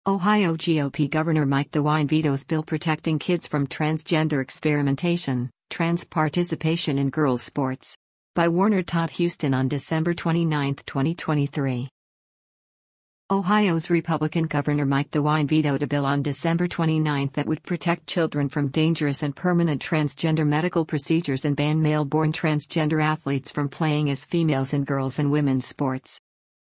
Ohio GOP Governor Mike DeWine vetoes bill protecting kids from transgender experimentation, trans participation in girls' sports. By Warner Todd Huston on December 29, 2023. Ohio's Republican Governor Mike DeWine vetoed a bill on December 29 that would protect children from dangerous and permanent transgender medical procedures and ban male-born transgender athletes from playing as females in girls' and women's sports.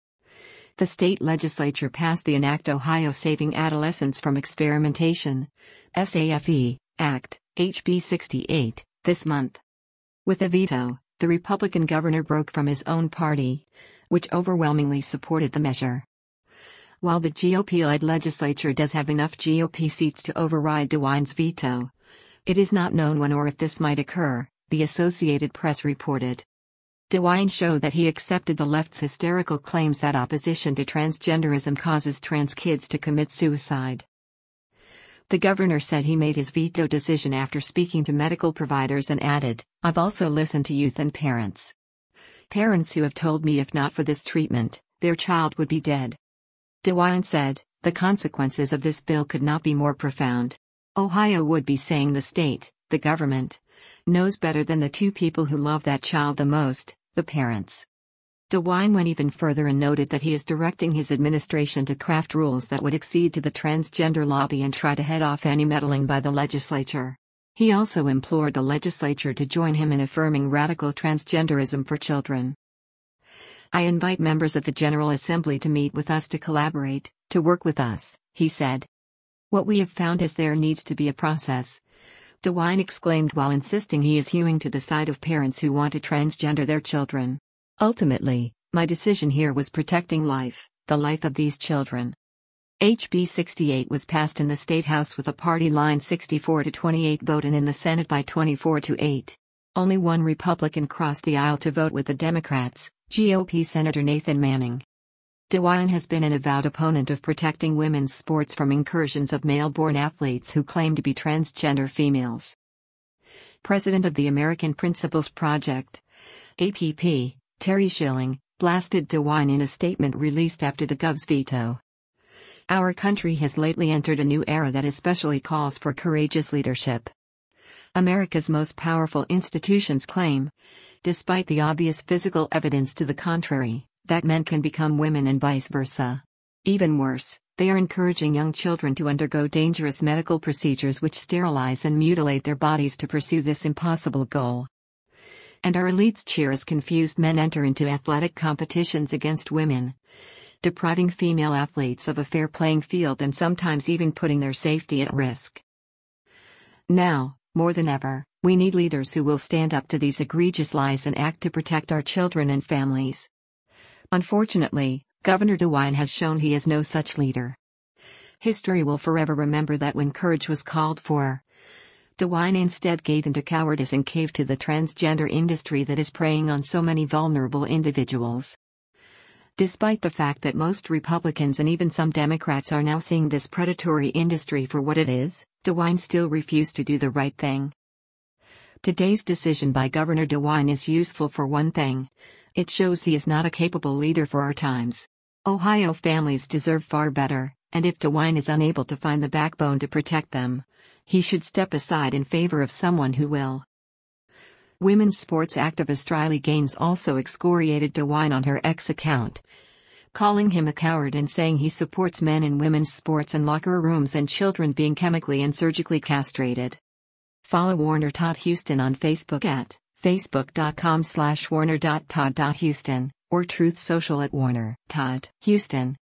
The state legislature passed the Enact Ohio Saving Adolescents from Experimentation (SAFE) Act, HB 68, this month. With a veto, the Republican governor broke from his own party, which overwhelmingly supported the measure. While the GOP-led legislature does have enough GOP seats to override DeWine's veto, it is not known when or if this might occur, the Associated Press reported. DeWine showed that he accepted the left's hysterical claims that opposition to transgenderism causes trans kids to commit suicide. The governor said he made his veto decision after speaking to medical providers and added, "I've also listened to youth and parents. Parents who have told me if not for this treatment, their child would be dead." DeWine said, "The consequences of this bill could not be more profound. Ohio would be saying the state, the government, knows better than the two people who love that child the most, the parents." DeWine went even further and noted that he is directing his administration to craft rules that would accede to the transgender lobby and try to head off any meddling by the legislature. He also implored the legislature to join him in affirming radical transgenderism for children. "I invite members of the General Assembly to meet with us to collaborate, to work with us," he said. "What we have found is there needs to be a process," DeWine exclaimed while insisting he is hewing to the side of parents who want to transgender their children. "Ultimately, my decision here was protecting life, the life of these children." HB 68 was passed in the State House with a party line 64-28 vote and in the Senate by 24-8. Only one Republican crossed the aisle to vote with the Democrats, GOP Senator Nathan Manning. DeWine has been an avowed opponent of protecting women's sports from incursions of male-born athletes who claim to be transgender females. President of the American Principles Project, APP, Terry Schilling, blasted DeWine in a statement released after the Gov's veto. "Our country has lately entered a new era that especially calls for courageous leadership. America's most powerful institutions claim, despite the obvious physical evidence to the contrary, that men can become women and vice versa. Even worse, they are encouraging young children to undergo dangerous medical procedures which sterilize and mutilate their bodies to pursue this impossible goal. And our elites cheer as confused men enter into athletic competitions against women, depriving female athletes of a fair playing field and sometimes even putting their safety at risk. Now, more than ever, we need leaders who will stand up to these egregious lies and act to protect our children and families." Unfortunately, Governor DeWine has shown he is no such leader. History will forever remember that when courage was called for, DeWine instead gave in to cowardice and caved to the transgender industry that is preying on so many vulnerable individuals. Despite the fact that most Republicans and even some Democrats are now seeing this predatory industry for what it is, DeWine still refused to do the right thing. Today's decision by Governor DeWine is useful for one thing. It shows he is not a capable leader for our times. Ohio families deserve far better, and if DeWine is unable to find the backbone to protect them, he should step aside in favor of someone who will. Women's sports activist Riley Gaines also excoriated DeWine on her X account, calling him a coward and saying he supports men in women's sports and locker rooms and children being chemically and surgically castrated. Follow Warner Todd Huston on Facebook at facebook.com/warner.todd.huston or Truth Social at Warner Todd Huston.